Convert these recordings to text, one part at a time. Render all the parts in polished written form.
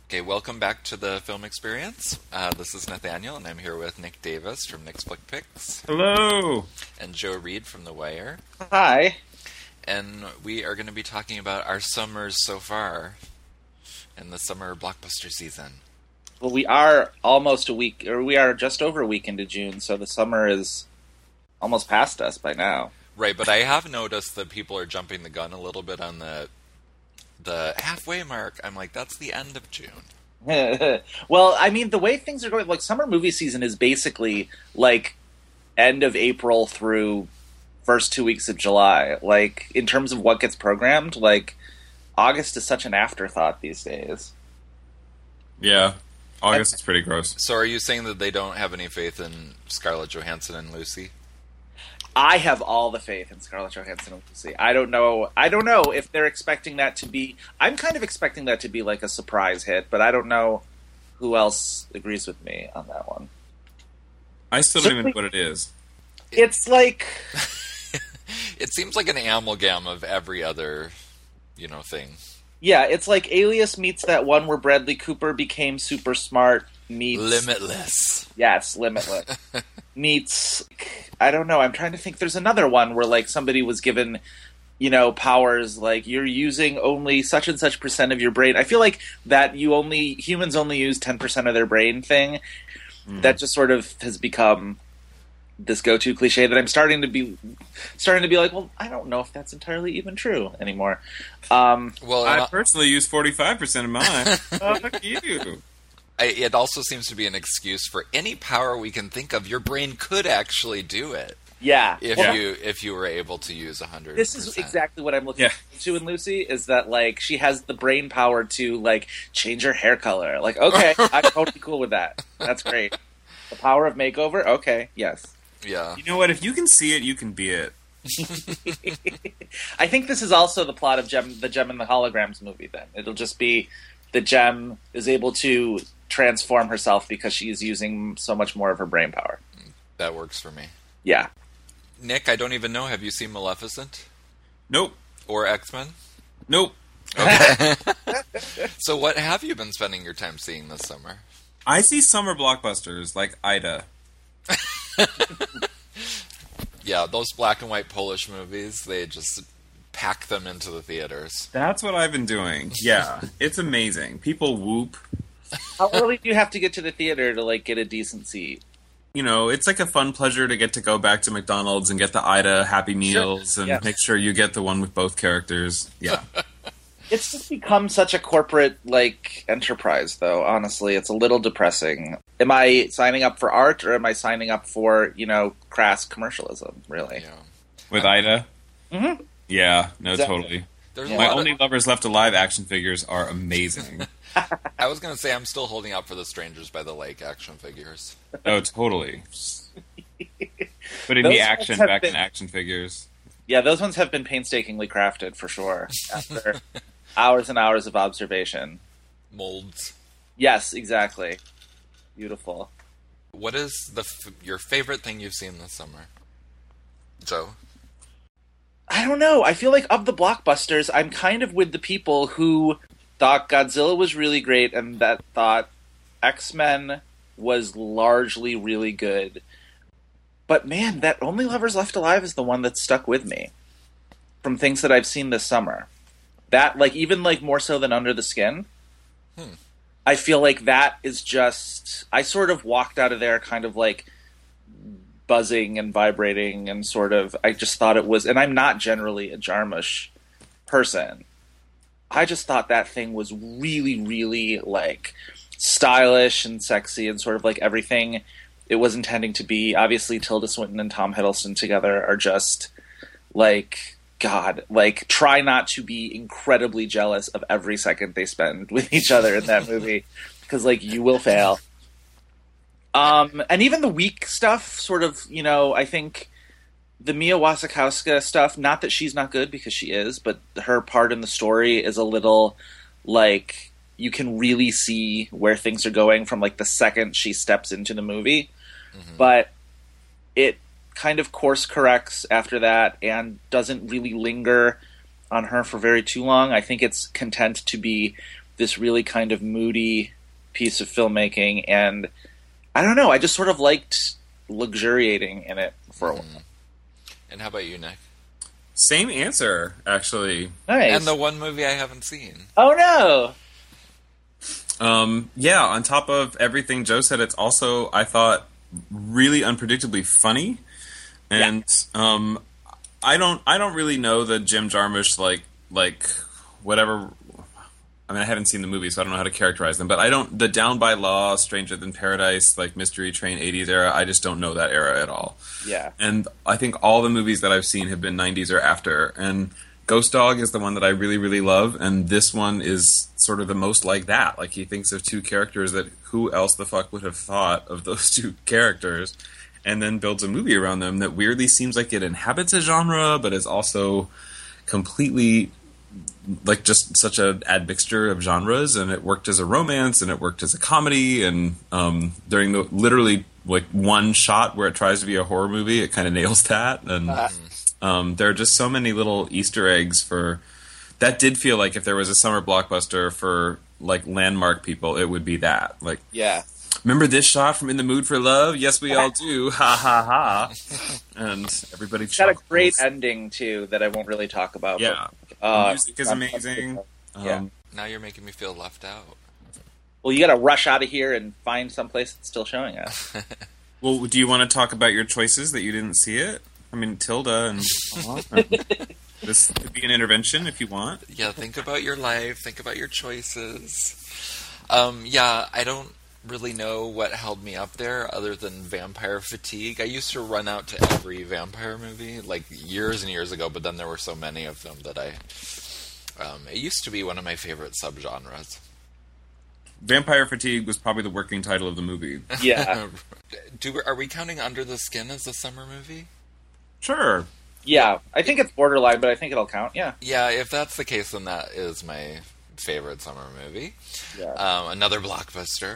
Okay, welcome back to the Film Experience. This is Nathaniel, and I'm here with Nick Davis from Nick's Flick Picks. Hello! And Joe Reed from The Wire. Hi. And we are going to be talking about our summers so far in the summer blockbuster season. Well, we are almost a week, or we are just over a week into June, so the summer is almost past us by now. Right, but I have noticed that people are jumping the gun a little bit on the halfway mark. I'm like, that's the end of June. Well, I mean, the way things are going, like, summer movie season is basically, like, end of April through first 2 weeks of July. Like, in terms of what gets programmed, like, August is such an afterthought these days. Yeah, August is pretty gross. So are you saying that they don't have any faith in Scarlett Johansson and Lucy? I have all the faith in Scarlett Johansson and Lucy. I don't know if they're expecting that to be... I'm kind of expecting that to be like a surprise hit, but I don't know who else agrees with me on that one. I still don't even know what it is. It's like... It seems like an amalgam of every other, thing. Yeah, it's like Alias meets that one where Bradley Cooper became super smart meets... Limitless. Yes, Limitless. Meets... I don't know, I'm trying to think. There's another one where, like, somebody was given, powers, like, you're using only such and such percent of your brain. I feel like that humans only use 10% of their brain thing. That just sort of has become this go-to cliche that I'm starting to be like, well, I don't know if that's entirely even true anymore. Well, I personally use 45% of mine. Fuck you. It also seems to be an excuse for any power we can think of. Your brain could actually do it. Yeah. If you were able to use 100%. This is exactly what I'm looking to in Lucy, is that, like, she has the brain power to, like, change her hair color. Like, okay, I'm totally cool with that. That's great. The power of makeover? Okay, yes. Yeah. You know what? If you can see it, you can be it. I think this is also the plot of the Gem and the Holograms movie, then. It'll just be the Gem is able to transform herself because she's using so much more of her brain power. That works for me. Yeah. Nick, I don't even know. Have you seen Maleficent? Nope. Or X-Men? Nope. Okay. So what have you been spending your time seeing this summer? I see summer blockbusters like Ida. Yeah, those black and white Polish movies, they just pack them into the theaters. That's what I've been doing. Yeah, it's amazing. People whoop. How early do you have to get to the theater to, like, get a decent seat? It's like a fun pleasure to get to go back to McDonald's and get the Ida Happy Meals and make sure you get the one with both characters. Yeah. It's just become such a corporate, like, enterprise, though, honestly. It's a little depressing. Am I signing up for art, or am I signing up for, crass commercialism, really? Yeah. With Ida? Mm-hmm. Yeah, no, Exactly. totally. My Only Lovers Left Alive action figures are amazing. I was going to say I'm still holding out for the Strangers by the Lake action figures. Oh, totally. Putting Those the action ones have back in been- action figures. Yeah, those ones have been painstakingly crafted, for sure, after hours and hours of observation. Molds. Yes, exactly. Beautiful. What is your favorite thing you've seen this summer? Joe? I don't know. I feel like of the blockbusters, I'm kind of with the people who thought Godzilla was really great and that thought X-Men was largely really good. But man, that Only Lovers Left Alive is the one that stuck with me from things that I've seen this summer. That, like, even, like, more so than Under the Skin. I feel like that is just... I sort of walked out of there kind of, like, buzzing and vibrating and sort of... I just thought it was... And I'm not generally a Jarmusch person. I just thought that thing was really, really, like, stylish and sexy and sort of, like, everything it was intending to be. Obviously, Tilda Swinton and Tom Hiddleston together are just, like, God. Like, try not to be incredibly jealous of every second they spend with each other in that movie. Because, like, you will fail. And even the weak stuff, sort of, I think the Mia Wasikowska stuff, not that she's not good, because she is, but her part in the story is a little, like, you can really see where things are going from, like, the second she steps into the movie. Mm-hmm. But it kind of course corrects after that and doesn't really linger on her for very too long. I think it's content to be this really kind of moody piece of filmmaking, and I don't know, I just sort of liked luxuriating in it for a while. And how about you, Nick? Same answer, actually. Nice. And the one movie I haven't seen. Oh no! Yeah, on top of everything Joe said, it's also, I thought, really unpredictably funny. And I don't really know the Jim Jarmusch like whatever. I mean, I haven't seen the movie, so I don't know how to characterize them. But the Down by Law, Stranger Than Paradise, like Mystery Train 80s era, I just don't know that era at all. Yeah. And I think all the movies that I've seen have been 90s or after. And Ghost Dog is the one that I really, really love, and this one is sort of the most like that. Like, he thinks of two characters that who else the fuck would have thought of those two characters, and then builds a movie around them that weirdly seems like it inhabits a genre, but is also completely like just such a admixture of genres, and it worked as a romance, and it worked as a comedy, and during the literally like one shot where it tries to be a horror movie, it kind of nails that, and there are just so many little Easter eggs for that. Did feel like if there was a summer blockbuster for like landmark people, it would be that. Like, yeah. Remember this shot from In the Mood for Love? Yes, we all do. Ha ha ha! And everybody got a great ending too that I won't really talk about. Yeah. But, the music is amazing. Yeah. Now you're making me feel left out. Well, you got to rush out of here and find someplace that's still showing us. Well, do you want to talk about your choices that you didn't see it? I mean, Tilda and this could be an intervention if you want. Yeah, think about your life. Think about your choices. I don't really know what held me up there other than vampire fatigue. I used to run out to every vampire movie like years and years ago, but then there were so many of them that it used to be one of my favorite subgenres. Vampire Fatigue was probably the working title of the movie. Yeah. Are we counting Under the Skin as a summer movie? Sure. Yeah, I think it's borderline, but I think it'll count, yeah. Yeah, if that's the case, then that is my favorite summer movie. Yeah. Another blockbuster.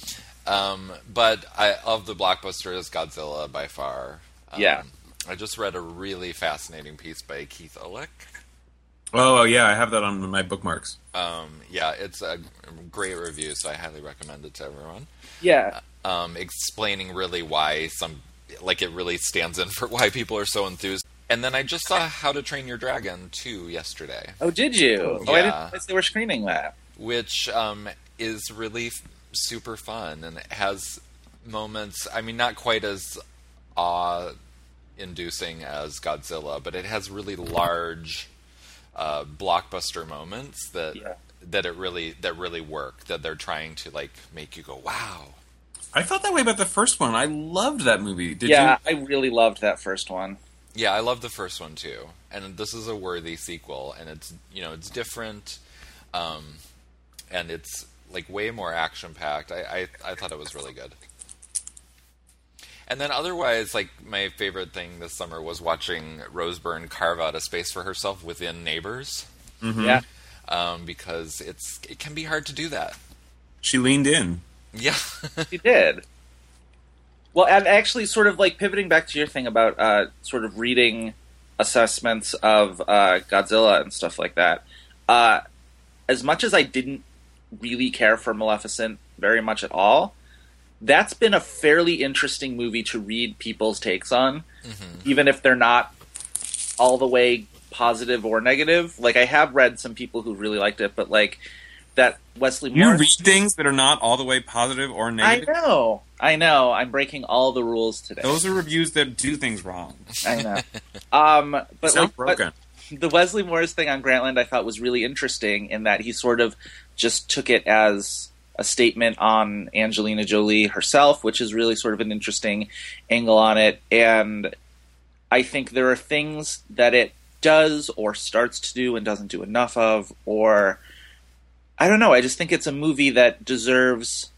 But of the blockbusters, Godzilla by far. Yeah. I just read a really fascinating piece by Keith Ullich. Oh, yeah, I have that on my bookmarks. It's a great review, so I highly recommend it to everyone. Yeah. Explaining really why it really stands in for why people are so enthused. And then I just saw How to Train Your Dragon 2 yesterday. Oh, did you? Yeah. Oh, I didn't realize they were screening that. Which is really super fun, and it has moments, I mean, not quite as awe-inducing as Godzilla, but it has really large blockbuster moments that really work, that they're trying to like make you go, wow. I felt that way about the first one. I loved that movie. Did you? I really loved that first one. Yeah, I love the first one too, and this is a worthy sequel, and it's different, and it's like way more action packed. I thought it was really good. And then otherwise, like my favorite thing this summer was watching Rose Byrne carve out a space for herself within Neighbors. Mm-hmm. Yeah, because it can be hard to do that. She leaned in. Yeah, she did. Well, and actually, sort of like pivoting back to your thing about sort of reading assessments of Godzilla and stuff like that. As much as I didn't really care for Maleficent very much at all, that's been a fairly interesting movie to read people's takes on, even if they're not all the way positive or negative. Like, I have read some people who really liked it, but like that Wesley Morris... You read things that are not all the way positive or negative? I know. I'm breaking all the rules today. Those are reviews that do things wrong. I know. But sound broken. But the Wesley Morris thing on Grantland I thought was really interesting in that he sort of just took it as a statement on Angelina Jolie herself, which is really sort of an interesting angle on it. And I think there are things that it does or starts to do and doesn't do enough of, or I don't know. I just think it's a movie that deserves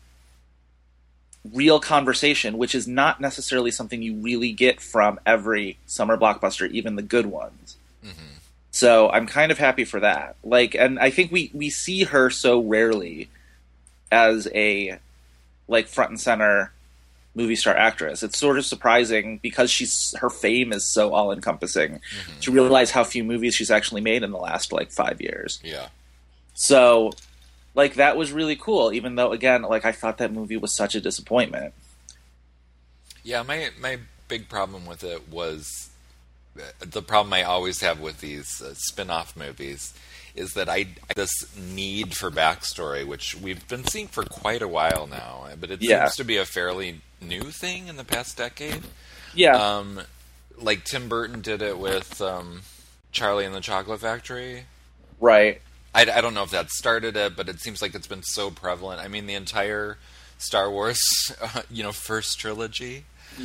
real conversation, which is not necessarily something you really get from every summer blockbuster, even the good ones. Mm-hmm. So I'm kind of happy for that. Like, and I think we see her so rarely as a like front and center movie star actress. It's sort of surprising because her fame is so all encompassing to realize how few movies she's actually made in the last like 5 years. Yeah. So Like, that was really cool, even though, again, like, I thought that movie was such a disappointment. Yeah, my big problem with it was the problem I always have with these spin-off movies is that I this need for backstory, which we've been seeing for quite a while now, but it seems to be a fairly new thing in the past decade. Yeah. Like Tim Burton did it with Charlie and the Chocolate Factory. Right. I don't know if that started it, but it seems like it's been so prevalent. I mean, the entire Star Wars, first trilogy,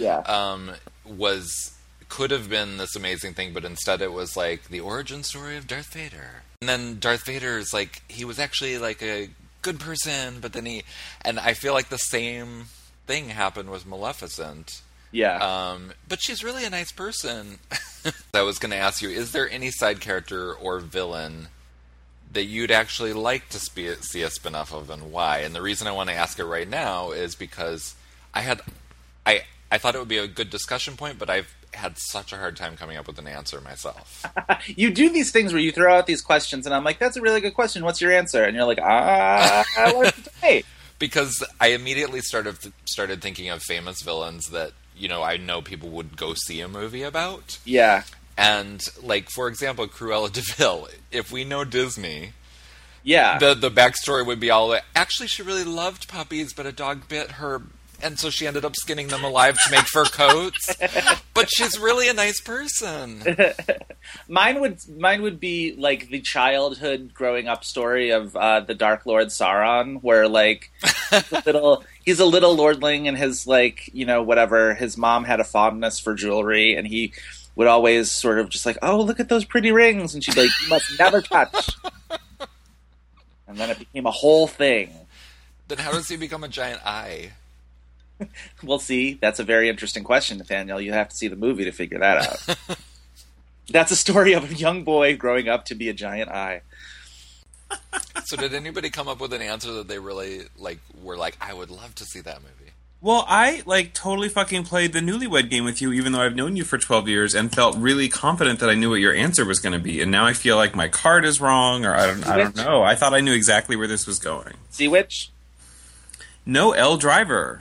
could have been this amazing thing, but instead it was like the origin story of Darth Vader. And then Darth Vader is like, he was actually like a good person, but then and I feel like the same thing happened with Maleficent. Yeah. But she's really a nice person. I was going to ask you, is there any side character or villain that you'd actually like to see a spin-off of, and why? And the reason I want to ask it right now is because I thought it would be a good discussion point, but I've had such a hard time coming up with an answer myself. You do these things where you throw out these questions, and I'm like, that's a really good question. What's your answer? And you're like, what's it say? Because I immediately started thinking of famous villains that, I know people would go see a movie about. Yeah. And, like, for example, Cruella de Vil. If we know Disney, yeah, the backstory would be all, actually, she really loved puppies, but a dog bit her, and so she ended up skinning them alive to make fur coats. But she's really a nice person. Mine would be, like, the childhood growing up story of the Dark Lord Sauron, where, like, he's a little lordling, and his, like, whatever, his mom had a fondness for jewelry, and he would always sort of just like, oh, look at those pretty rings. And she'd be like, you must never touch. And then it became a whole thing. Then how does he become a giant eye? Well, see, that's a very interesting question, Nathaniel. You have to see the movie to figure that out. That's a story of a young boy growing up to be a giant eye. So did anybody come up with an answer that they really, were like, I would love to see that movie? Well, I, totally fucking played the Newlywed Game with you, even though I've known you for 12 years, and felt really confident that I knew what your answer was going to be. And now I feel like my card is wrong, or I don't know. I thought I knew exactly where this was going. Sea Witch? No, Elle Driver.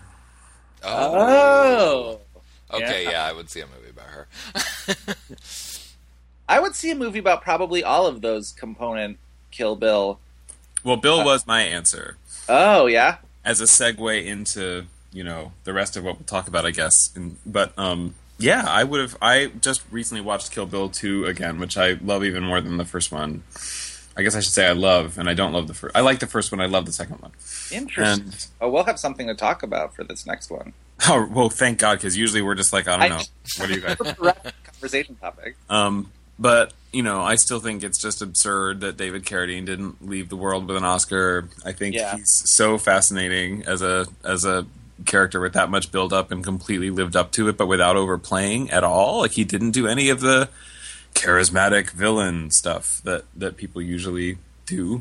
Oh. Okay, yeah, I would see a movie about her. I would see a movie about probably all of those component Kill Bill. Well, Bill was my answer. Oh, yeah? As a segue into, the rest of what we'll talk about, I guess. Yeah, I just recently watched Kill Bill 2 again, which I love even more than the first one. I guess I should say I love, and I don't love the first. I like the first one, I love the second one. Interesting. We'll have something to talk about for this next one. Oh, well, thank God, because usually we're just like, I don't know. What do you guys conversation topic. But, I still think it's just absurd that David Carradine didn't leave the world with an Oscar. I think he's so fascinating as a character with that much build-up and completely lived up to it, but without overplaying at all. Like, he didn't do any of the charismatic villain stuff that people usually do.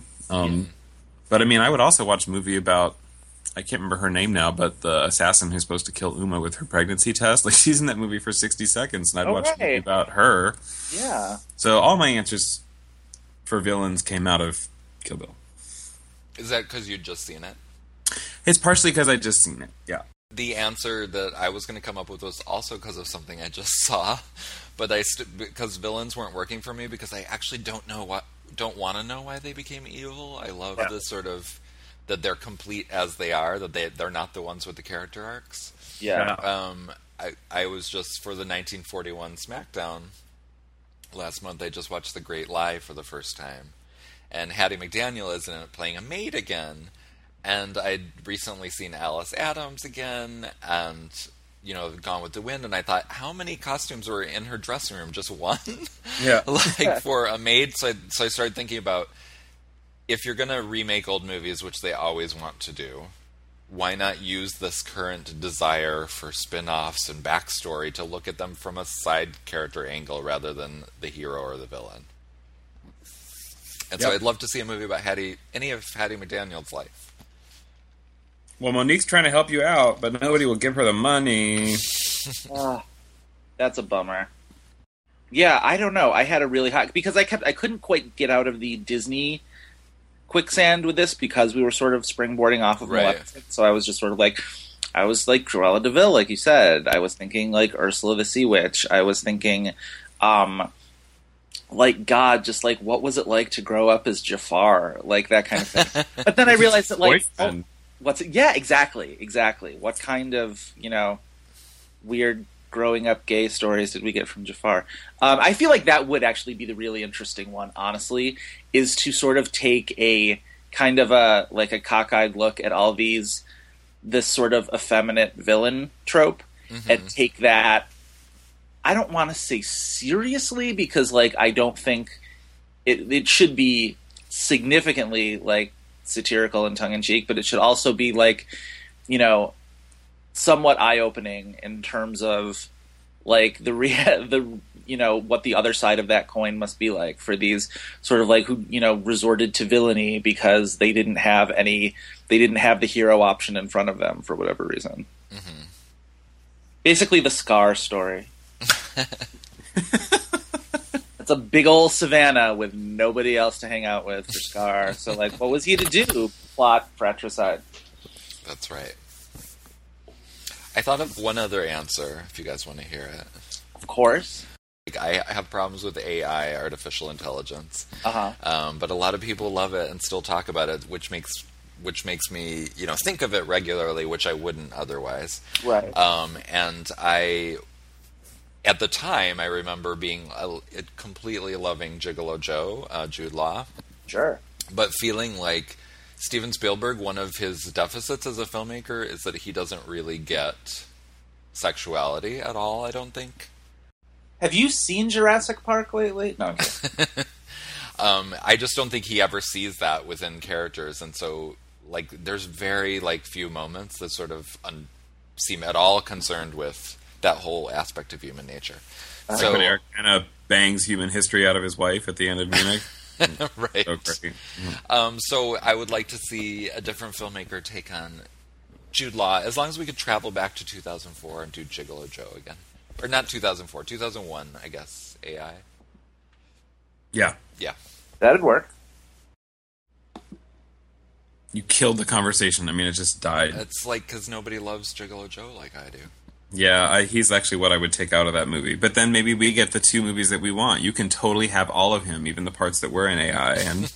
But, I mean, I would also watch a movie about, I can't remember her name now, but the assassin who's supposed to kill Uma with her pregnancy test. Like, she's in that movie for 60 seconds, and I'd watch a movie about her. Yeah. So all my answers for villains came out of Kill Bill. Is that because you'd just seen it? It's partially because I'd just seen it, yeah. The answer that I was going to come up with was also because of something I just saw, but because villains weren't working for me, because I actually don't want to know why they became evil. I love the sort of that they're complete as they are, that they're not the ones with the character arcs. Yeah. I was just, for the 1941 SmackDown last month, I just watched The Great Lie for the first time, and Hattie McDaniel is in it playing a maid again. And I'd recently seen Alice Adams again, and, Gone with the Wind, and I thought, how many costumes were in her dressing room? Just one? Yeah. For a maid? So I started thinking about, if you're going to remake old movies, which they always want to do, why not use this current desire for spin-offs and backstory to look at them from a side character angle rather than the hero or the villain? And so I'd love to see a movie about any of Hattie McDaniel's life. Well, Monique's trying to help you out, but nobody will give her the money. That's a bummer. Yeah, I don't know. I had a really hot... Because I couldn't quite get out of the Disney quicksand with this because we were sort of springboarding off of Right. Maleficent. So I was just sort of like, I was like Cruella de Vil, like you said. I was thinking like Ursula the Sea Witch. I was thinking, like, God, just like, what was it like to grow up as Jafar? Like that kind of thing. But then I realized that, like, Boyfriend. yeah, exactly. What kind of, weird growing up gay stories did we get from Jafar? I feel like that would actually be the really interesting one, honestly, is to sort of take a kind of a cockeyed look at all this sort of effeminate villain trope and take that, I don't want to say seriously, because like I don't think it should be significantly like satirical and tongue-in-cheek, but it should also be like, somewhat eye-opening in terms of like the what the other side of that coin must be like for these sort of like who resorted to villainy because they didn't have the hero option in front of them for whatever reason. Basically the Scar story. It's a big old savannah with nobody else to hang out with for Scar. So, like, what was he to do? Plot fratricide. That's right. I thought of one other answer, if you guys want to hear it. Of course. Like, I have problems with AI, artificial intelligence, Uh-huh. but a lot of people love it and still talk about it, which makes me, think of it regularly, which I wouldn't otherwise. Right. And at the time, I remember being completely loving Gigolo Joe, Jude Law. Sure. But feeling like Steven Spielberg, one of his deficits as a filmmaker is that he doesn't really get sexuality at all, I don't think. Have you seen Jurassic Park lately? No, I'm kidding. I just don't think he ever sees that within characters, and so like there's very like few moments that sort of seem at all concerned with that whole aspect of human nature. So when Eric kind of bangs human history out of his wife at the end of Munich. Right. So great. So I would like to see a different filmmaker take on Jude Law, as long as we could travel back to 2004 and do Gigolo Joe again. Or not 2004, 2001, I guess, AI. Yeah. Yeah. That'd work. You killed the conversation. I mean, it just died. It's like because nobody loves Gigolo Joe like I do. Yeah, he's actually what I would take out of that movie. But then maybe we get the two movies that we want. You can totally have all of him, even the parts that were in AI. And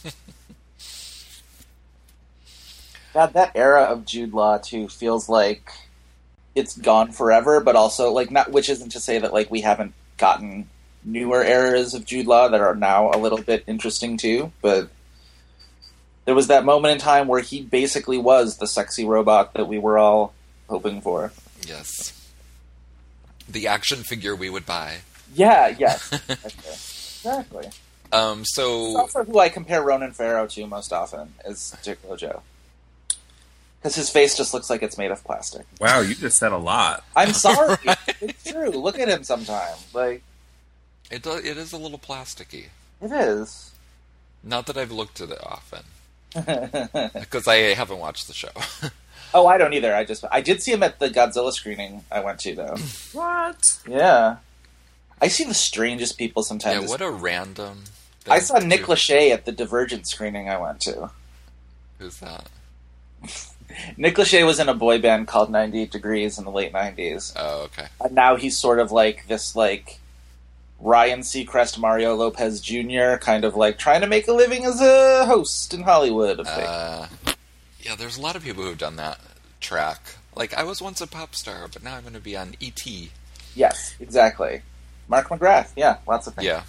God, that era of Jude Law too feels like it's gone forever, but also like not. Which isn't to say that like we haven't gotten newer eras of Jude Law that are now a little bit interesting too. But there was that moment in time where he basically was the sexy robot that we were all hoping for. Yes. The action figure we would buy. Yeah. Yes. Exactly. So It's also who I compare Ronan Farrow to most often is Gigolo Joe. Because his face just looks like it's made of plastic. wow, you just said a lot. I'm sorry. It's true. Look at him sometime. Like, it is a little plasticky. it is. Not that I've looked at it often, because I haven't watched the show. Oh, I don't either. I did see him at the Godzilla screening I went to, though. What? Yeah. I see the strangest people sometimes. Yeah, what a random thing I saw to Nick do. Lachey at the Divergent screening I went to. Who's that? Nick Lachey was in a boy band called 98 Degrees in the late 90s. Oh, okay. And now he's sort of like this, like, Ryan Seacrest, Mario Lopez Jr., kind of like trying to make a living as a host in Hollywood. Of things. Yeah, there's a lot of people who've done that track. Like, I was once a pop star, but now I'm going to be on E.T. Yes, exactly. Mark McGrath, yeah, lots of things. Yeah.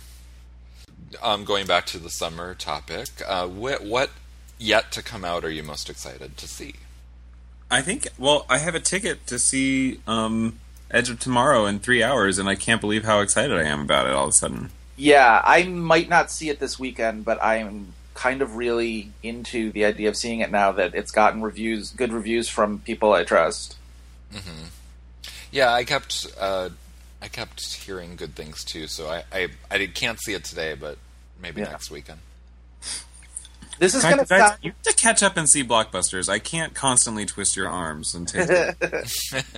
Going back to the summer topic, what yet to come out are you most excited to see? I think, well, I have a ticket to see Edge of Tomorrow in 3 hours, and I can't believe how excited I am about it all of a sudden. Yeah, I might not see it this weekend, but I'm kind of really into the idea of seeing it now that it's gotten good reviews from people I trust. Mm-hmm. Yeah, I kept hearing good things too, so I can't see it today, but maybe next weekend. This is going to Guys, sound... you have to catch up and see blockbusters. I can't constantly twist your arms and take it.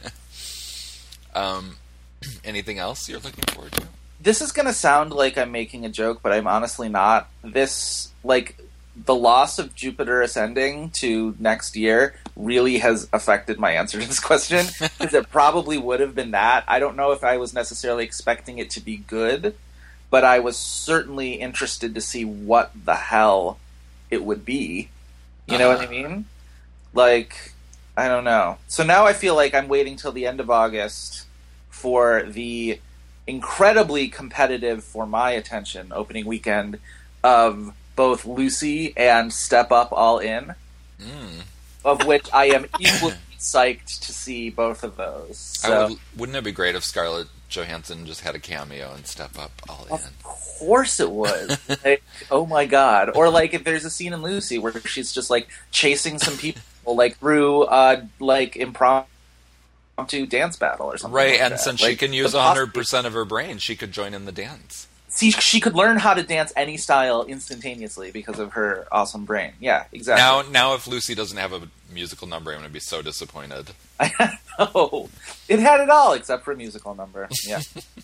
Anything else you're looking forward to? This is going to sound like I'm making a joke, but I'm honestly not. This, like, the loss of Jupiter Ascending to next year really has affected my answer to this question, because it probably would have been that. I don't know if I was necessarily expecting it to be good, but I was certainly interested to see what the hell it would be. You know what I mean? Like, I don't know. So now I feel like I'm waiting till the end of August for the incredibly competitive, for my attention, opening weekend of both Lucy and Step Up All In, of which I am equally psyched to see both of those. So, wouldn't it be great if Scarlett Johansson just had a cameo and Step Up All In? Of course it would. Like, oh my god. Or like if there's a scene in Lucy where she's just like chasing some people like through like impromptu dance battle or something. Right, like and that. since like, she can use 100% of her brain, she could join in the dance. See, she could learn how to dance any style instantaneously because of her awesome brain. Yeah, exactly. Now if Lucy doesn't have a musical number, I'm going to be so disappointed. I know. It had it all except for a musical number. Yeah.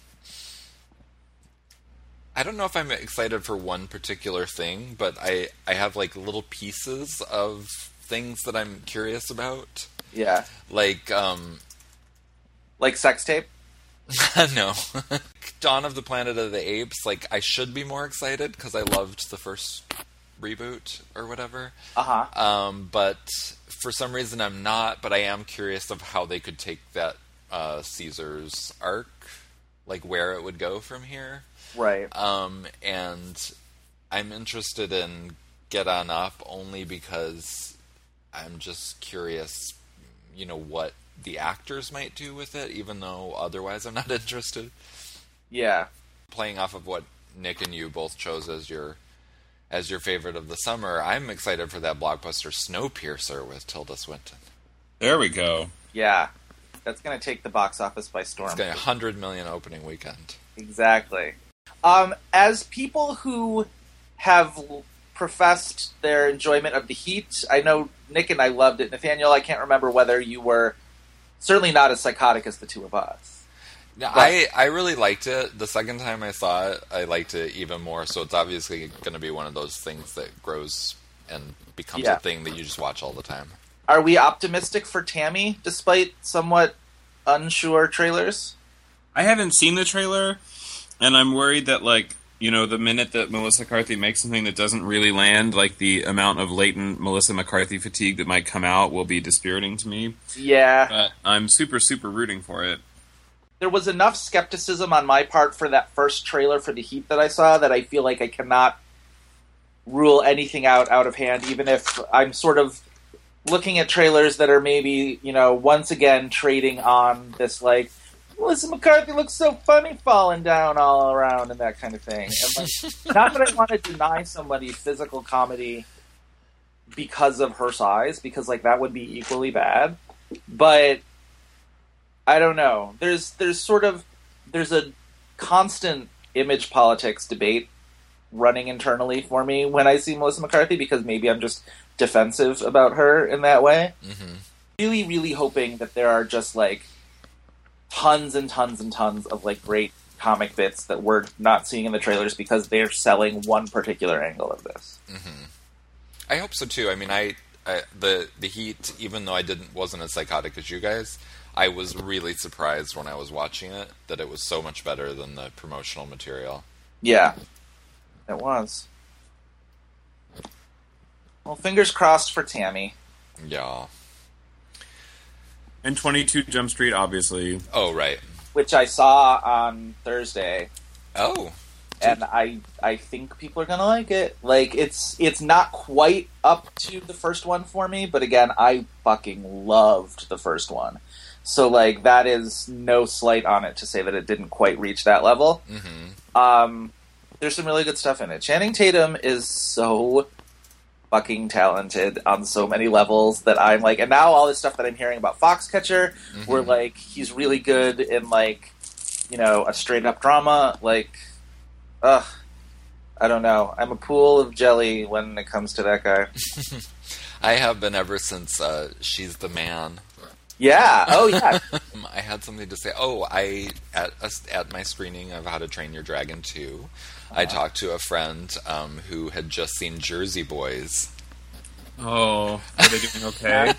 I don't know if I'm excited for one particular thing, but I have like little pieces of things that I'm curious about. Yeah. Like sex tape? No. Dawn of the Planet of the Apes, like, I should be more excited because I loved the first reboot or whatever. But for some reason I'm not, but I am curious of how they could take that Caesar's arc, like where it would go from here. Right. And I'm interested in Get On Up only because I'm just curious, what the actors might do with it, even though otherwise I'm not interested. Yeah. Playing off of what Nick and you both chose as your favorite of the summer, I'm excited for that blockbuster Snowpiercer with Tilda Swinton. There we go. Yeah. That's going to take the box office by storm. It's going to 100 million opening weekend. Exactly. As people who have professed their enjoyment of The Heat, I know Nick and I loved it. Nathaniel, I can't remember whether you were certainly not as psychotic as the two of us. Yeah, I really liked it. The second time I saw it, I liked it even more. So it's obviously going to be one of those things that grows and becomes a thing that you just watch all the time. Are we optimistic for Tammy, despite somewhat unsure trailers? I haven't seen the trailer, and I'm worried that, the minute that Melissa McCarthy makes something that doesn't really land, like the amount of latent Melissa McCarthy fatigue that might come out will be dispiriting to me. Yeah. But I'm super, super rooting for it. There was enough skepticism on my part for that first trailer for The Heat that I saw that I feel like I cannot rule anything out of hand, even if I'm sort of looking at trailers that are maybe, once again trading on this, like, Melissa McCarthy looks so funny falling down all around and that kind of thing. And not that I want to deny somebody physical comedy because of her size, because that would be equally bad. But I don't know. There's a constant image politics debate running internally for me when I see Melissa McCarthy, because maybe I'm just defensive about her in that way. Mm-hmm. Really, really hoping that there are just tons and tons and tons of great comic bits that we're not seeing in the trailers because they're selling one particular angle of this. Mm-hmm. I hope so too. I mean, the Heat, even though I wasn't as psychotic as you guys, I was really surprised when I was watching it that it was so much better than the promotional material. Yeah, it was. Well, fingers crossed for Tammy. Yeah. And 22 Jump Street, obviously. Oh, right. Which I saw on Thursday. Oh. And I think people are going to like it. It's not quite up to the first one for me, but again, I fucking loved the first one. So, that is no slight on it to say that it didn't quite reach that level. Mm-hmm. There's some really good stuff in it. Channing Tatum is so fucking talented on so many levels that I'm and now all this stuff that I'm hearing about Foxcatcher, mm-hmm. where, he's really good in, a straight-up drama, I don't know. I'm a pool of jelly when it comes to that guy. I have been ever since She's the Man. Yeah. Oh, yeah. I had something to say. At my screening of How to Train Your Dragon 2, I talked to a friend who had just seen Jersey Boys. Oh, are they doing okay?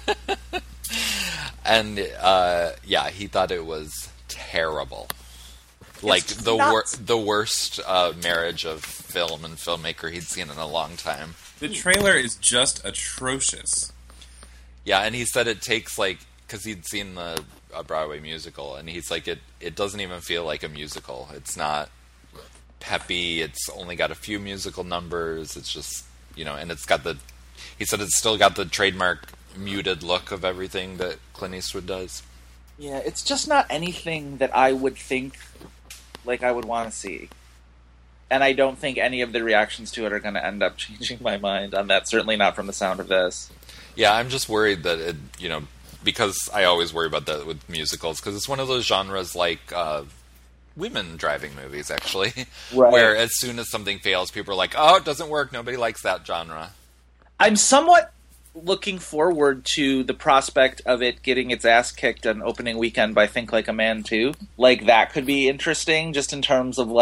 And yeah, he thought it was terrible. Like the worst marriage of film and filmmaker he'd seen in a long time. The trailer is just atrocious. Yeah, and he said it takes because he'd seen a Broadway musical, and he's like, it doesn't even feel like a musical. It's not peppy. It's only got a few musical numbers. It's just, and it's got he said it's still got the trademark muted look of everything that Clint Eastwood does. Yeah, it's just not anything that I would think like I would want to see. And I don't think any of the reactions to it are going to end up changing my mind on that. Certainly not from the sound of this. Yeah, I'm just worried that it, because I always worry about that with musicals, because it's one of those genres like women driving movies, actually, right. Where as soon as something fails, people are like, oh, it doesn't work, nobody likes that genre. I'm somewhat looking forward to the prospect of it getting its ass kicked on opening weekend by Think Like a Man 2. Like, that could be interesting, just in terms of,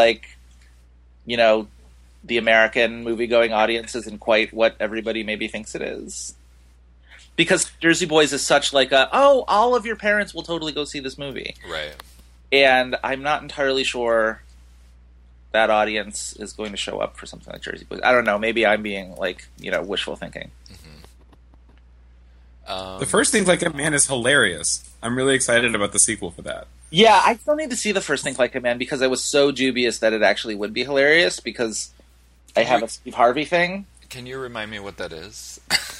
the American movie-going audience isn't quite what everybody maybe thinks it is. Because Jersey Boys is such all of your parents will totally go see this movie. Right. And I'm not entirely sure that audience is going to show up for something like Jersey Boys. I don't know. Maybe I'm being, wishful thinking. Mm-hmm. The first Think Like a Man is hilarious. I'm really excited about the sequel for that. Yeah, I still need to see the first Think Like a Man because I was so dubious that it actually would be hilarious because I have a Steve Harvey thing. Can you remind me what that is?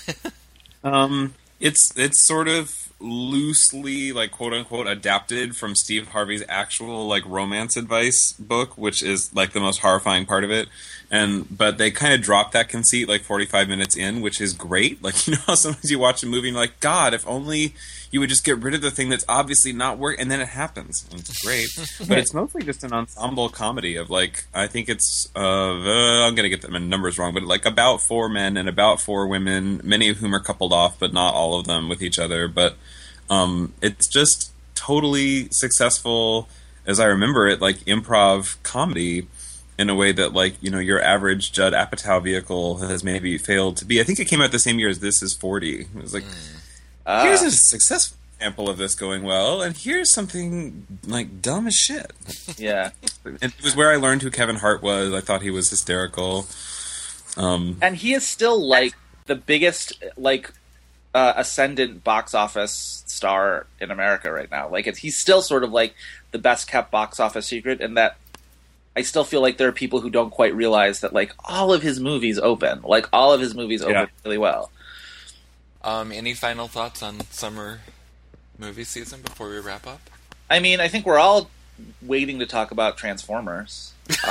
It's sort of loosely, quote unquote, adapted from Steve Harvey's actual romance advice book, which is the most horrifying part of it. But they kind of drop that conceit 45 minutes in, which is great. How sometimes you watch a movie and you're like, God, if only you would just get rid of the thing that's obviously not working, and then it happens. And it's great. But it's mostly just an ensemble comedy of I think it's I'm gonna get the numbers wrong, but about 4 men and about 4 women, many of whom are coupled off, but not all of them with each other. But it's just totally successful, as I remember it, improv comedy in a way that your average Judd Apatow vehicle has maybe failed to be. I think it came out the same year as This Is 40. It was here's a successful example of this going well, and here's something dumb as shit. Yeah. It was where I learned who Kevin Hart was. I thought he was hysterical. And he is still the biggest ascendant box office star in America right now. He's still sort of the best kept box office secret, in that I still feel there are people who don't quite realize that all of his movies open. All of his movies open really well. Any final thoughts on summer movie season before we wrap up? I mean, I think we're all waiting to talk about Transformers.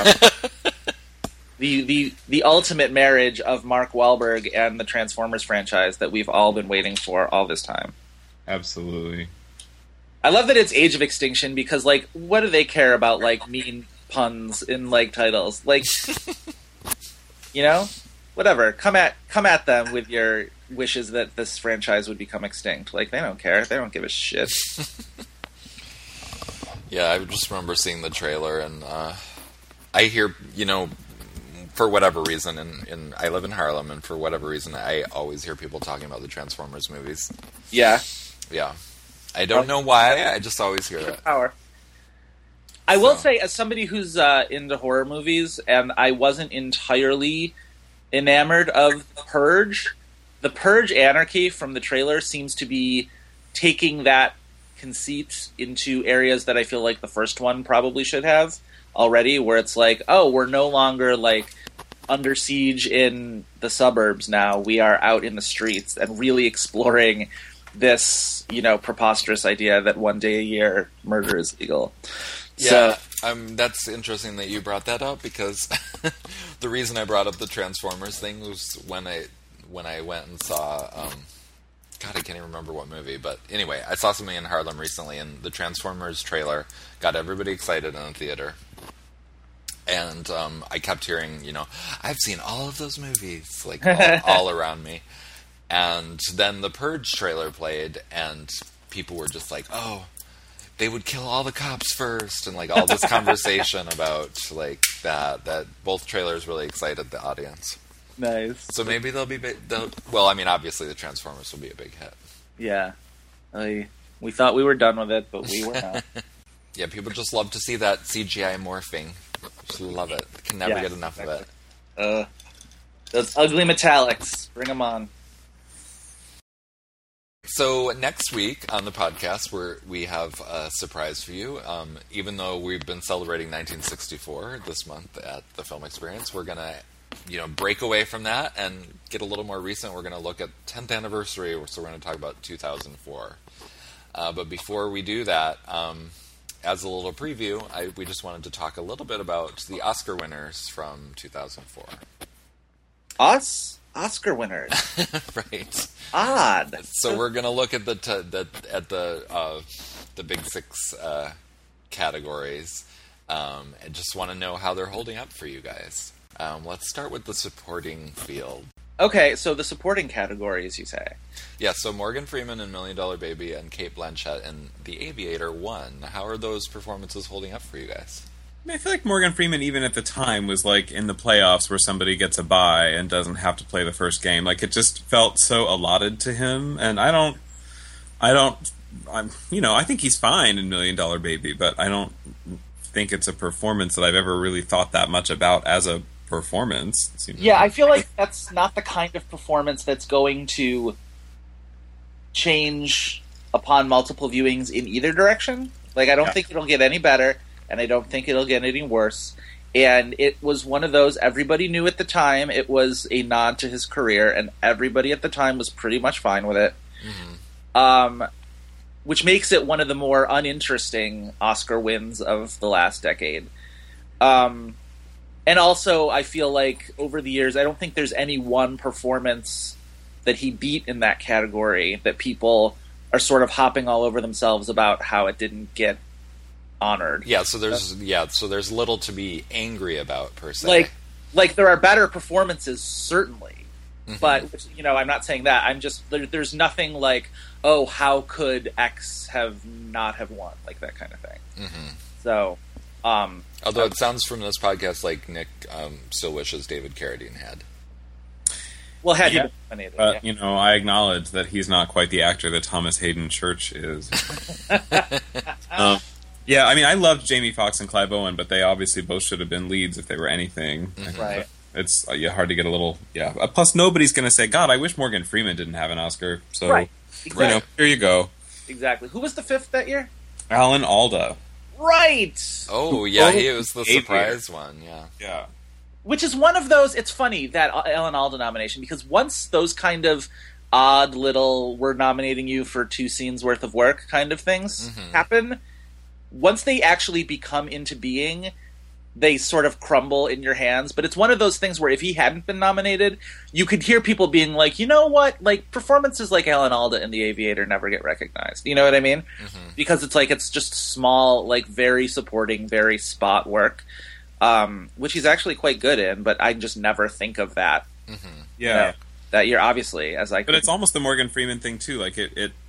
The ultimate marriage of Mark Wahlberg and the Transformers franchise that we've all been waiting for all this time. Absolutely. I love that it's Age of Extinction because, what do they care about, mean puns in, titles? Whatever. Come at them with your wishes that this franchise would become extinct. They don't care. They don't give a shit. Yeah, I just remember seeing the trailer, and I hear, for whatever reason, and I live in Harlem, and for whatever reason, I always hear people talking about the Transformers movies. Yeah. Yeah. I don't know why, I just always hear it. Power. I will say, as somebody who's into horror movies, and I wasn't entirely enamored of Purge, the Purge anarchy from the trailer seems to be taking that conceit into areas that I feel the first one probably should have already, where it's we're no longer under siege in the suburbs now. We are out in the streets and really exploring this, preposterous idea that one day a year murder is legal. Yeah, that's interesting that you brought that up, because the reason I brought up the Transformers thing was when I went and saw, God, I can't even remember what movie, but anyway, I saw something in Harlem recently, and the Transformers trailer got everybody excited in the theater. And I kept hearing, I've seen all of those movies, all around me. And then the Purge trailer played, and people were just oh, they would kill all the cops first, and like all this conversation about like that both trailers really excited the audience. Nice. So maybe well, I mean, obviously the Transformers will be a big hit. Yeah. We thought we were done with it, but we were not. Yeah, people just love to see that CGI morphing. Just love it. Can never get enough of it. Those ugly metallics. Bring them on. So next week on the podcast, we have a surprise for you. Even though we've been celebrating 1964 this month at the Film Experience, we're going to break away from that and get a little more recent. We're going to look at 10th anniversary, so we're going to talk about 2004. But before we do that, as a little preview, we just wanted to talk a little bit about the Oscar winners from 2004. Us? Oscar winners. Right. Odd. So we're going to look at the big six categories, and just want to know how they're holding up for you guys. Let's start with the supporting field. Okay, so the supporting categories, you say? Yeah, so Morgan Freeman in $1 Million Baby and Cate Blanchett in The Aviator won. How are those performances holding up for you guys? I mean, I feel like Morgan Freeman, even at the time, was like in the playoffs where somebody gets a bye and doesn't have to play the first game. Like, it just felt so allotted to him, and I think he's fine in $1 Million Baby, but I don't think it's a performance that I've ever really thought that much about as a performance. Yeah, I feel like that's not the kind of performance that's going to change upon multiple viewings in either direction. Like, I don't think it'll get any better, and I don't think it'll get any worse. And it was one of those, everybody knew at the time it was a nod to his career, and everybody at the time was pretty much fine with it. Mm-hmm. Which makes it one of the more uninteresting Oscar wins of the last decade. And also, I feel like over the years, I don't think there's any one performance that he beat in that category that people are sort of hopping all over themselves about how it didn't get honored. Yeah, so there's little to be angry about per se. Like there are better performances, certainly, but I'm not saying that. I'm just there's nothing like, oh, how could X not have won, like that kind of thing. Mm-hmm. So. Although it sounds from this podcast like Nick still wishes David Carradine had. Well, had he been nominated, I acknowledge that he's not quite the actor that Thomas Hayden Church is. Yeah, I mean, I loved Jamie Foxx and Clive Owen, but they obviously both should have been leads if they were anything. Mm-hmm. Right. It's hard to get a little... Yeah. Plus, nobody's going to say, God, I wish Morgan Freeman didn't have an Oscar. So, right. Exactly. Here you go. Exactly. Who was the fifth that year? Alan Alda. Right! Oh, yeah, he was the surprise one, yeah. Yeah. Which is one of those... It's funny, that Alan Alda nomination, because once those kind of odd little, we're nominating you for 2 scenes worth of work kind of things happen, once they actually become into being, they sort of crumble in your hands. But it's one of those things where if he hadn't been nominated, you could hear people being like, you know what? Like, performances like Alan Alda in The Aviator never get recognized. You know what I mean? Mm-hmm. Because it's like, it's just small, like, very supporting, very spot work, which he's actually quite good in, but I just never think of that. Mm-hmm. Yeah. That year, obviously, as I... But it's almost the Morgan Freeman thing, too. Like,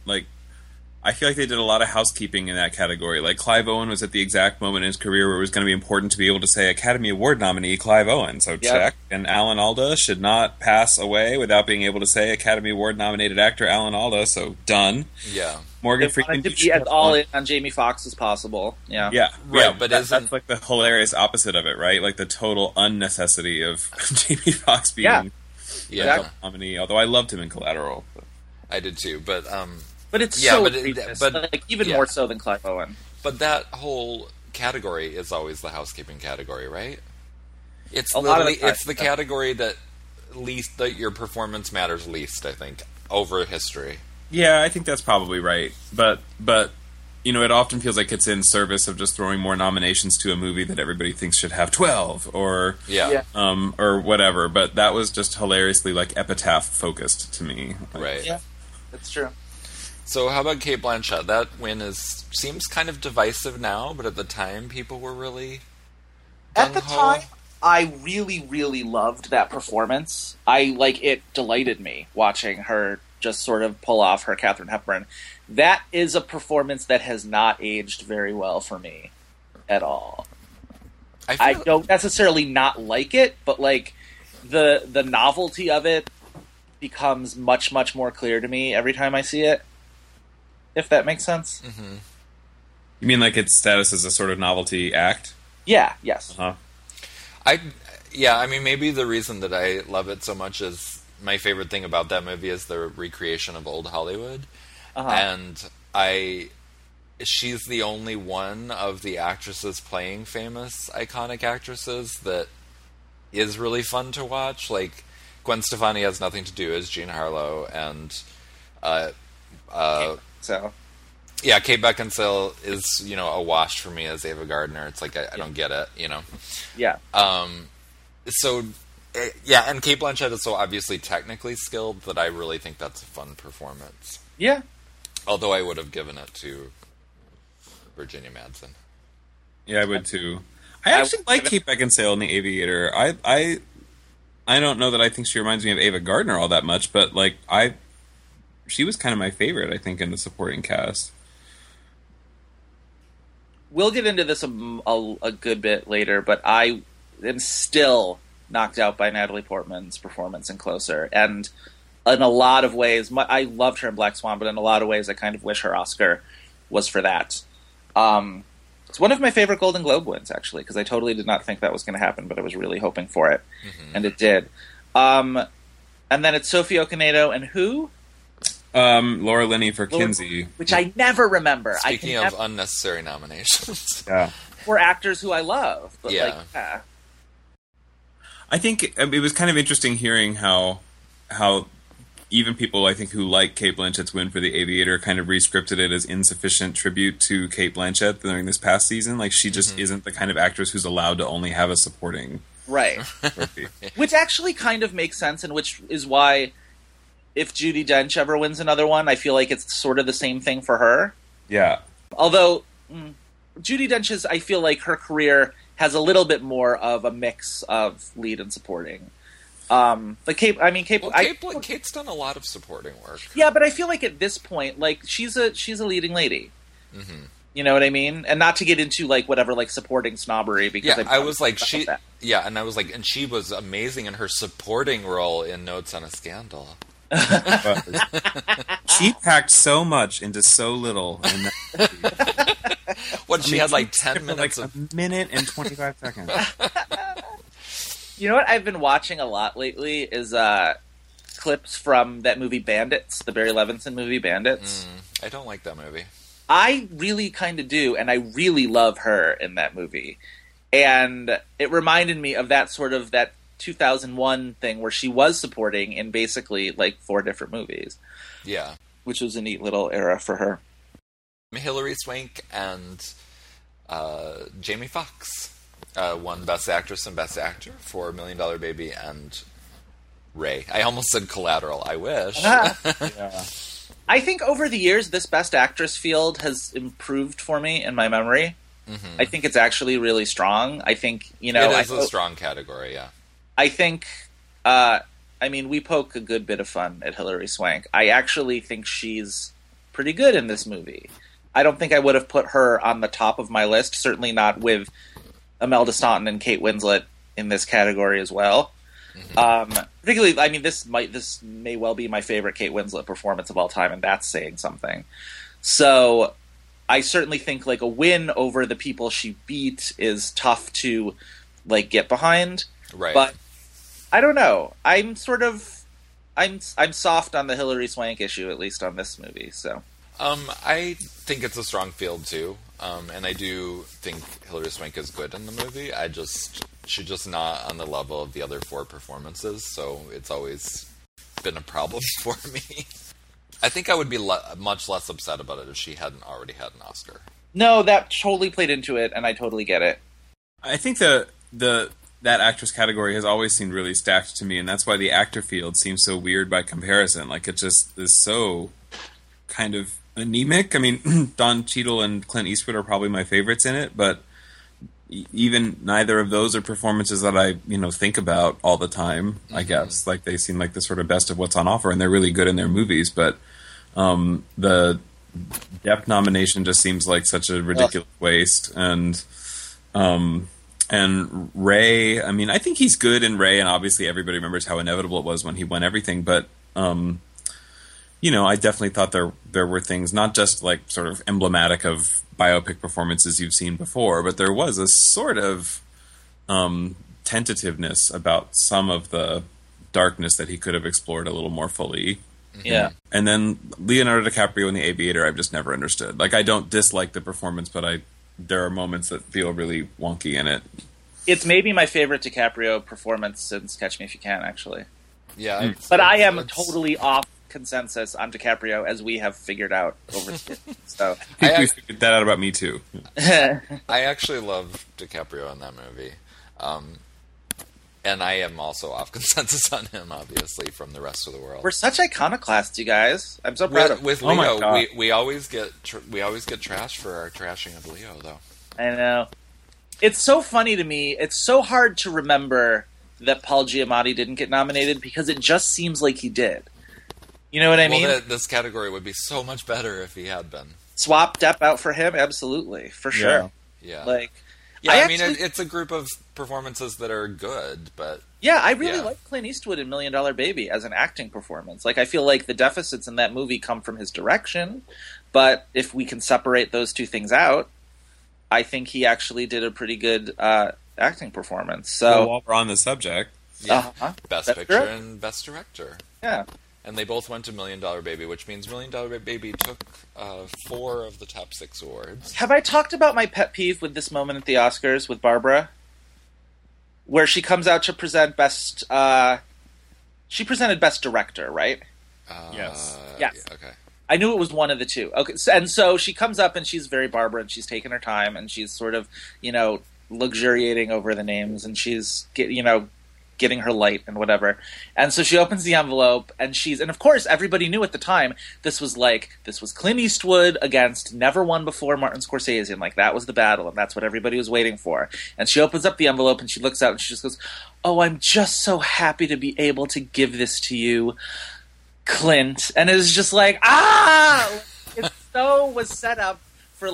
I feel like they did a lot of housekeeping in that category. Like, Clive Owen was at the exact moment in his career where it was going to be important to be able to say Academy Award nominee Clive Owen. So check. And Alan Alda should not pass away without being able to say Academy Award nominated actor Alan Alda. So done. Yeah. Morgan Freeman to be as all in on Jamie Foxx as possible. Yeah. Yeah. Right. Yeah, But that's like the hilarious opposite of it, right? Like the total unnecessity of Jamie Foxx being the nominee. Although I loved him in Collateral. But. I did too, but it's so egregious, like, even more so than Clive Owen. But that whole category is always the housekeeping category, right? It's the category that your performance matters least, I think, over history. Yeah, I think that's probably right. But it often feels like it's in service of just throwing more nominations to a movie that everybody thinks should have 12 or or whatever. But that was just hilariously like epitaph focused to me. Right. Yeah, that's true. So how about Cate Blanchett? That win seems kind of divisive now, but at the time people were really At the time, I really, really loved that performance. It delighted me watching her just sort of pull off her Katharine Hepburn. That is a performance that has not aged very well for me at all. I don't necessarily not like it, but like the novelty of it becomes much, much more clear to me every time I see it. If that makes sense. Mm-hmm. You mean like its status as a sort of novelty act? Yeah. Yes. Uh-huh. I mean, maybe the reason that I love it so much is my favorite thing about that movie is the recreation of old Hollywood, and she's the only one of the actresses playing famous, iconic actresses that is really fun to watch. Like, Gwen Stefani has nothing to do as Jean Harlow, and yeah, Kate Beckinsale is, a wash for me as Ava Gardner. It's like I don't get it, Yeah. So, yeah, and Cate Blanchett is so obviously technically skilled that I really think that's a fun performance. Yeah. Although I would have given it to Virginia Madsen. Yeah, I would too. I actually like Kate Beckinsale in The Aviator. I don't know that I think she reminds me of Ava Gardner all that much, but like she was kind of my favorite, I think, in the supporting cast. We'll get into this a good bit later, but I am still knocked out by Natalie Portman's performance in Closer. And in a lot of ways, I loved her in Black Swan, but in a lot of ways I kind of wish her Oscar was for that. It's one of my favorite Golden Globe wins, actually, because I totally did not think that was going to happen, but I was really hoping for it. Mm-hmm. And it did. And then it's Sophie Okonedo and who? Laura Linney for Kinsey. Which I never remember. Speaking of unnecessary nominations. Yeah. For actors who I love. But yeah. I think it was kind of interesting hearing how even people, I think, who like Cate Blanchett's win for The Aviator kind of re-scripted it as insufficient tribute to Cate Blanchett during this past season. Like, she just isn't the kind of actress who's allowed to only have a supporting right. trophy. Which actually kind of makes sense, and which is why if Judi Dench ever wins another one, I feel like it's sort of the same thing for her. Yeah. Although, Judi Dench's, I feel like her career has a little bit more of a mix of lead and supporting. But Kate, Kate's done a lot of supporting work. Yeah, but I feel like at this point, like, she's a leading lady. Mm-hmm. You know what I mean? And not to get into like whatever like supporting snobbery, because I was like and I was like, and she was amazing in her supporting role in Notes on a Scandal. She packed so much into so little. In that she had like 10 minutes, like a minute and 25 seconds. You know what I've been watching a lot lately is clips from that movie Bandits, the Barry Levinson movie Bandits. I don't like that movie. I really kind of do, and I really love her in that movie. And it reminded me of that 2001 thing where she was supporting in basically like 4 different movies. Yeah. Which was a neat little era for her. Hilary Swank and Jamie Foxx won Best Actress and Best Actor for $1 Million Baby and Ray. I almost said Collateral. I wish. Yeah. I think over the years, this Best Actress field has improved for me in my memory. Mm-hmm. I think it's actually really strong. I think, it is a strong category, yeah. I think, we poke a good bit of fun at Hilary Swank. I actually think she's pretty good in this movie. I don't think I would have put her on the top of my list, certainly not with Imelda Staunton and Kate Winslet in this category as well. Mm-hmm. Particularly, this may well be my favorite Kate Winslet performance of all time, and that's saying something. So I certainly think like a win over the people she beat is tough to like get behind. Right. But I don't know. I'm soft on the Hilary Swank issue, at least on this movie. So I think it's a strong field too, and I do think Hilary Swank is good in the movie. She's just not on the level of the other 4 performances, so it's always been a problem for me. I think I would be much less upset about it if she hadn't already had an Oscar. No, that totally played into it, and I totally get it. I think that actress category has always seemed really stacked to me, and that's why the actor field seems so weird by comparison. Like, it just is so kind of anemic. I mean, Don Cheadle and Clint Eastwood are probably my favorites in it, but even neither of those are performances that I, think about all the time, I guess. Like, they seem like the sort of best of what's on offer, and they're really good in their movies, but the Depp nomination just seems like such a ridiculous waste. And Ray, I mean, I think he's good in Ray, and obviously everybody remembers how inevitable it was when he won everything, but I definitely thought there were things not just like sort of emblematic of biopic performances you've seen before, but there was a sort of tentativeness about some of the darkness that he could have explored a little more fully. Yeah. And then Leonardo DiCaprio in The Aviator, I've just never understood. Like, I don't dislike the performance, but there are moments that feel really wonky in it. It's maybe my favorite DiCaprio performance since Catch Me If You Can, actually. Yeah. But I am totally off consensus on DiCaprio, as we have figured out over the years. So we figured that out about me, too. I actually love DiCaprio in that movie. And I am also off consensus on him, obviously, from the rest of the world. We're such iconoclasts, you guys. I'm so proud of with Oh my Leo. God. We always get trashed for our trashing of Leo, though. I know. It's so funny to me. It's so hard to remember that Paul Giamatti didn't get nominated because it just seems like he did. You know what I mean? This category would be so much better if he had been. Swap Depp out for him? Absolutely. For sure. Yeah. I mean, it's a group of performances that are good, but... Yeah, I really like Clint Eastwood in Million Dollar Baby as an acting performance. Like, I feel like the deficits in that movie come from his direction, but if we can separate those two things out, I think he actually did a pretty good acting performance. So, while we're on the subject... Best Picture and Best Director. Yeah. And they both went to Million Dollar Baby, which means Million Dollar Baby took 4 of the top 6 awards. Have I talked about my pet peeve with this moment at the Oscars with Barbara? Where she comes out to present best... she presented Best Director, right? Yes. Yes. Yeah, okay. I knew it was one of the two. Okay, so she comes up and she's very Barbara, and she's taking her time, and she's sort of, luxuriating over the names, and she's, getting her light and whatever. And so she opens the envelope, and of course, everybody knew at the time, this was Clint Eastwood against never won before Martin Scorsese, and that was the battle, and that's what everybody was waiting for. And she opens up the envelope, and she looks out, and she just goes, "Oh, I'm just so happy to be able to give this to you, Clint." And it was just like, it was set up for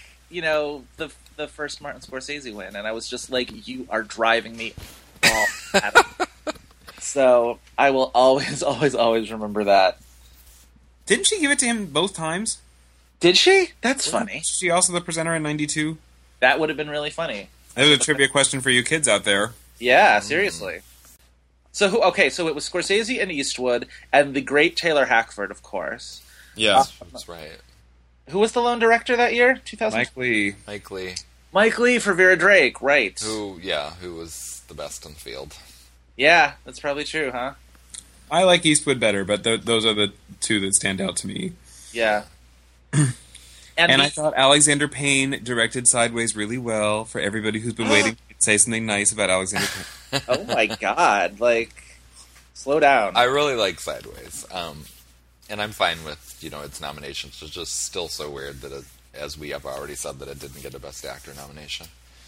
the first Martin Scorsese win, and I was just like, you are driving me all at it. So I will always, always, always remember that. Didn't she give it to him both times? Did she? That's funny. Was she also the presenter in 92? That would have been really funny. There's a trivia question for you kids out there. Yeah, seriously. So so it was Scorsese and Eastwood, and the great Taylor Hackford, of course. Yeah. That's right. Who was the lone director that year? 2000. Mike Lee. Mike Lee for Vera Drake, right. Who was the best in the field. Yeah, that's probably true, huh? I like Eastwood better, but those are the two that stand out to me. Yeah. And I thought Alexander Payne directed Sideways really well for everybody who's been waiting to say something nice about Alexander Payne. Oh my god, slow down. I really like Sideways. And I'm fine with, its nominations. It's just still so weird that as we have already said, that it didn't get a Best Actor nomination.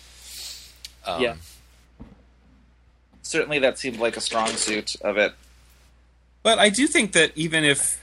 Yeah. Certainly that seemed like a strong suit of it. But I do think that even if...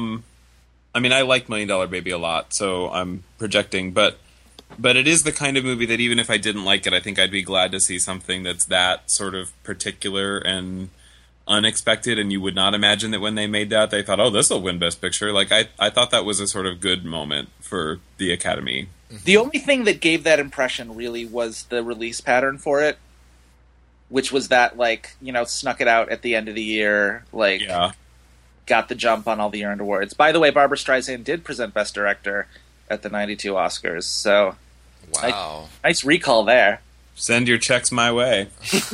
I like Million Dollar Baby a lot, so I'm projecting, but it is the kind of movie that even if I didn't like it, I think I'd be glad to see something that's that sort of particular and unexpected, and you would not imagine that when they made that, they thought, oh, this will win Best Picture. I thought that was a sort of good moment for the Academy. The only thing that gave that impression really was the release pattern for it, which was that, snuck it out at the end of the year, got the jump on all the earned awards. By the way, Barbra Streisand did present Best Director at the 92 Oscars, so... Wow. Nice recall there. Send your checks my way.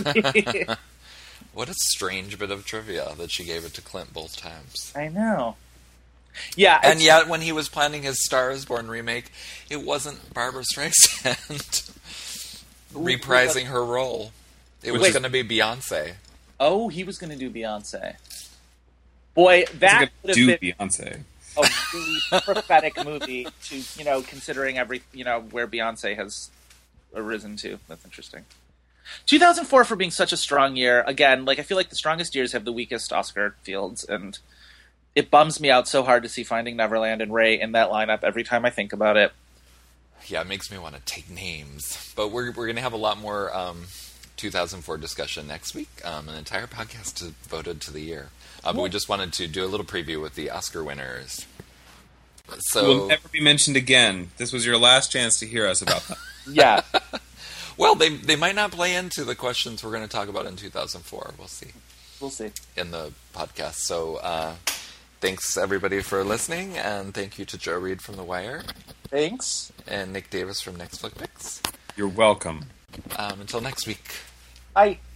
What a strange bit of trivia that she gave it to Clint both times. I know. Yeah. And yet, when he was planning his Star is Born remake, it wasn't Barbra Streisand reprising her role. It was going to be Beyonce. Oh, he was going to do Beyonce. Boy, that would have been Beyonce. A really prophetic movie to, considering where Beyonce has arisen to. That's interesting. 2004 for being such a strong year. Again, like I feel like the strongest years have the weakest Oscar fields, and it bums me out so hard to see Finding Neverland and Ray in that lineup every time I think about it. Yeah, it makes me want to take names. But we're going to have a lot more 2004 discussion next week. An entire podcast devoted to the year. But we just wanted to do a little preview with the Oscar winners. So You will never be mentioned again. This was your last chance to hear us about that. Yeah. Well, they might not play into the questions we're going to talk about in 2004. We'll see. We'll see. In the podcast. So thanks, everybody, for listening. And thank you to Joe Reed from The Wire. Thanks. And Nick Davis from Next Flick Picks. You're welcome. Until next week. Bye.